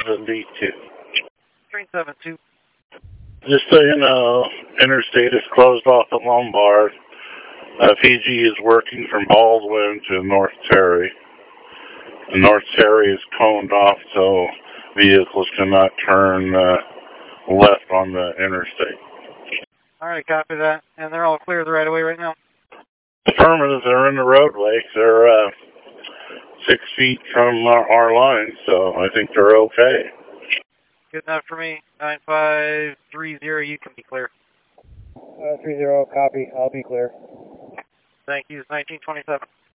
7D2. Train 7-2. Just so you know, interstate is closed off at Lombard. PG is working from Baldwin to North Terry. And North Terry is coned off so vehicles cannot turn left on the interstate. Alright, copy that. And they're all clear the right of way right now? Affirmative, they're in the roadway. They're 6 feet from our line, so I think they're okay. Good enough for me. 9530, you can be clear. 30, copy. I'll be clear. Thank you. 1927.